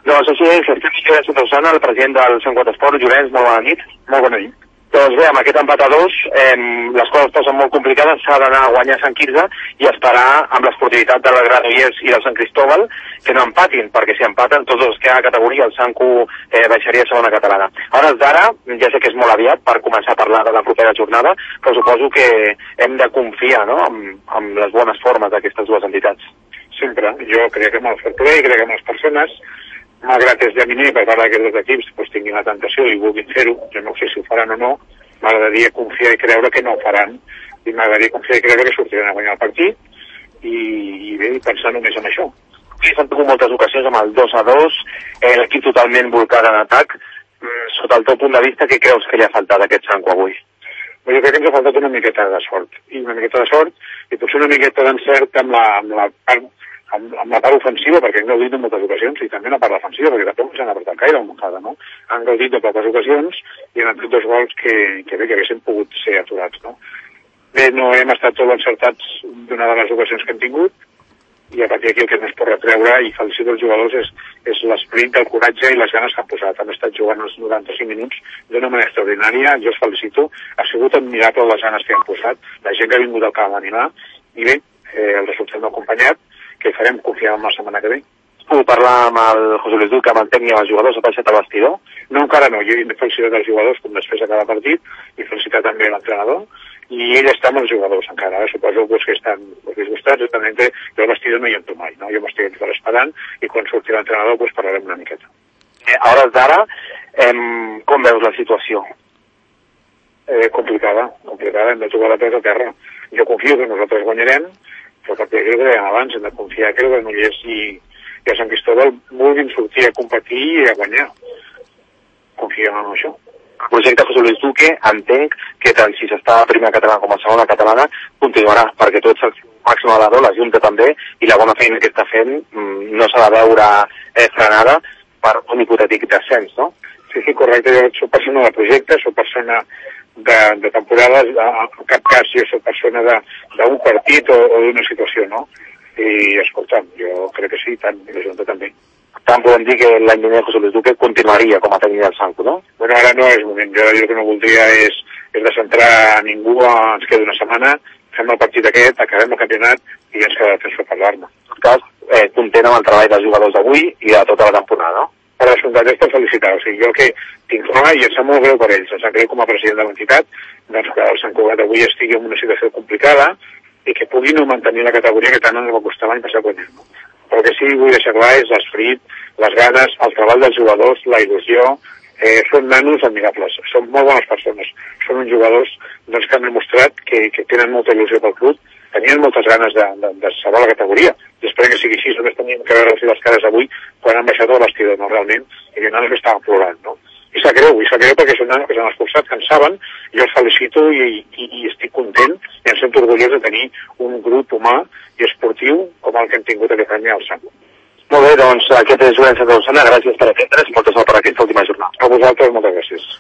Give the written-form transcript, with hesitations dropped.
Doncs així és, estem Llorenç Santosana, el president del Sant Cugat Esport. Llorenç, molt bona nit. Molt bona nit. Doncs bé, amb aquest empat a 2, les coses posen molt complicades, s'ha d'anar a guanyar Sant Quirze i esperar amb l'esportivitat de la Granollers i del Sant Cristóbal que no empatin, perquè si empaten tots els que hi ha a categoria, el Sant Cu baixaria a segona catalana. A hores d'ara, ja sé que és molt aviat per començar a parlar de la propera jornada, però suposo que hem de confiar, no?, amb les bones formes d'aquestes dues entitats. Sempre. Jo crec que amb el fair play, crec que amb les persones, malgrat és llaminer per part d'aquests dos equips, doncs tinguin la tentació i vulguin fer-ho, jo no sé si ho faran o no, m'agradaria confiar i creure que no ho faran, i m'agradaria confiar i creure que sortiran a guanyar el partit, i bé, pensar només en això. Sí, s'han tingut moltes ocasions amb el 2-2, l'equip totalment volcat en atac. Sota el teu punt de vista, què creus que li ha faltat a aquest Sanco avui? Jo crec que ens ha faltat una miqueta de sort, i potser una miqueta d'encert amb la part ofensiva, perquè han gaudit en moltes ocasions, i també en la part defensiva, perquè tampoc ens han apretat gaire al Montcada, no? Han gaudit de poques ocasions i han tret 2 gols que haguessin pogut ser aturats, no? Bé, no hem estat tot encertats d'una de les ocasions que hem tingut, i a partir d'aquí el que no es pot retreure, i felicito els jugadors, és l'esperit, el coratge i les ganes que han posat. Han estat jugant els 95 minuts d'una manera extraordinària, jo els felicito, ha sigut admirable les ganes que han posat, la gent que ha vingut al camp a animar, i bé, el resultat no acompanyat, que farem confiar en la setmana que ve. Puc parlar amb el José Luis Duque, amb el tècnic i els jugadors, ha passat al vestidor? No, encara no. Jo he felicitat els jugadors com després de cada partit i felicitat també l'entrenador, i ell està amb els jugadors encara. Suposo que estan disgustats, jo al vestidor no hi entro mai, no? Jo m'estic esperant i quan surti l'entrenador parlarem una miqueta. A hores d'ara, com veus la situació? Complicada, hem de jugar la peus a terra. Jo confio que nosaltres guanyarem, però a partir d'aquí que dèiem abans, hem de confiar que el Granollers i el Sant Cristóbal vulguin sortir a competir i a guanyar. Confiem en això. El projecte José Luis Duque, entenc que tant si s'està a primera catalana com a segona catalana continuarà, perquè tot el màxim valor l'ajunta també, i la bona feina que està fent no s'ha de veure frenada per un hipotètic descens, no? Sí, correcte. Jo soc persona de projecte, soc persona de temporades, en cap cas jo soc persona d'un partit o d'una situació, no? I, escolta'm, jo crec que sí, tant, i la Junta també. Tant podem dir que l'any vinent José Luis Duque continuaria com a tècnic del Sanco, no? Bueno, ara no és moment. Jo el que no voldria és descentrar a ningú, ens queda una setmana, fem el partit aquest, acabem el campionat i ens queda temps per parlar-ne. En tot cas, content amb el treball dels jugadors d'avui i de tota la temporada, no? Per descomptat és per felicitar. O sigui, jo el que tinc clar, i em sap molt greu per ells, em sap greu com a president de l'entitat, doncs que el Sant Cugat avui estigui en una situació complicada i que pugui no mantenir la categoria que tant ens va costar l'any passat guanyar. Però el que sí que vull deixar clar és l'esperit, les ganes, el treball dels jugadors, la il·lusió. Són nanos admirables, són molt bones persones, són uns jugadors doncs, que han demostrat que tenen molta il·lusió pel club, tenien moltes ganes de salvar la categoria, i esperem que sigui així. Només teníem que veure les cares avui quan han baixat al vestidor, no, realment, i que nanos estaven plorant, no? I sap greu perquè són nanos que s'han esforçat, que en saben, jo els felicito i estic content i em sento orgullós de tenir un grup humà i esportiu com el que hem tingut aquest any al Sant. Molt bé, doncs aquest és Llorenç Santosana, gràcies per atendre's i molta sort per aquesta última jornada. A vosaltres, moltes gràcies.